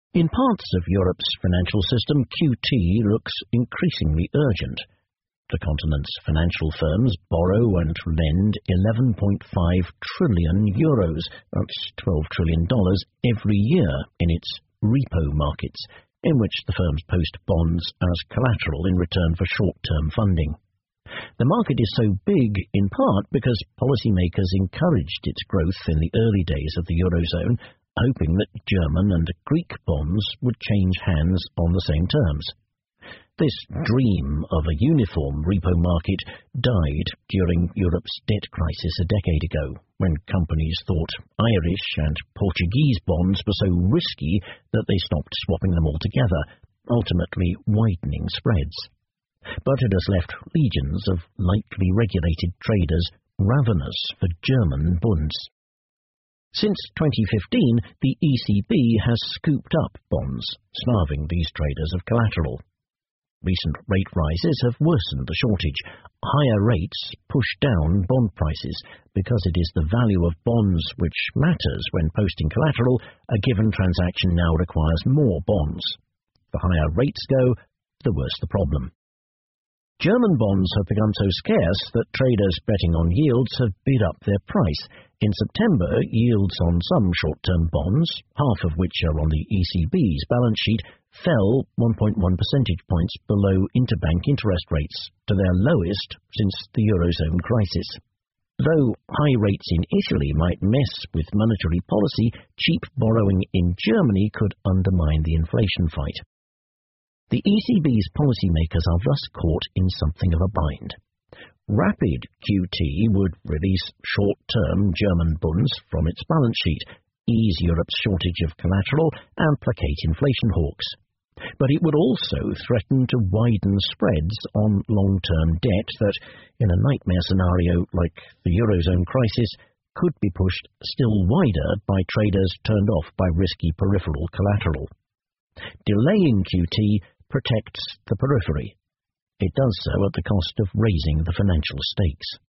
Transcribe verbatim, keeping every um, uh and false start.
In parts of Europe's financial system, Q T looks increasingly urgent. The continent's financial firms borrow and lend eleven point five trillion euros, that's twelve trillion dollars, every year in its repo markets, in which the firms post bonds as collateral in return for short-term funding. The market is so big in part because policymakers encouraged its growth in the early days of the Eurozone, hoping that German and Greek bonds would change hands on the same terms. This dream of a uniform repo market died during Europe's debt crisis a decade ago, when companies thought Irish and Portuguese bonds were so risky that they stopped swapping them altogether, ultimately widening spreads. But it has left legions of lightly regulated traders ravenous for German bunds. Since twenty fifteen, the E C B has scooped up bonds, starving these traders of collateral. Recent rate rises have worsened the shortage. Higher rates push down bond prices because it is the value of bonds which matters when posting collateral. A given transaction now requires more bonds. The higher rates go, the worse the problem. German bonds have become so scarce that traders betting on yields have bid up their price. In September, yields on some short-term bonds, half of which are on the E C B's balance sheet, fell one point one percentage points below interbank interest rates, to their lowest since the Eurozone crisis. Though high rates in Italy might mess with monetary policy, cheap borrowing in Germany could undermine the inflation fight. The E C B's policymakers are thus caught in something of a bind. Rapid Q T would release short-term German bunds from its balance sheet, ease Europe's shortage of collateral, and placate inflation hawks. But it would also threaten to widen spreads on long-term debt that, in a nightmare scenario like the Eurozone crisis, could be pushed still wider by traders turned off by risky peripheral collateral. Delaying Q T protects the periphery. It does so at the cost of raising the financial stakes.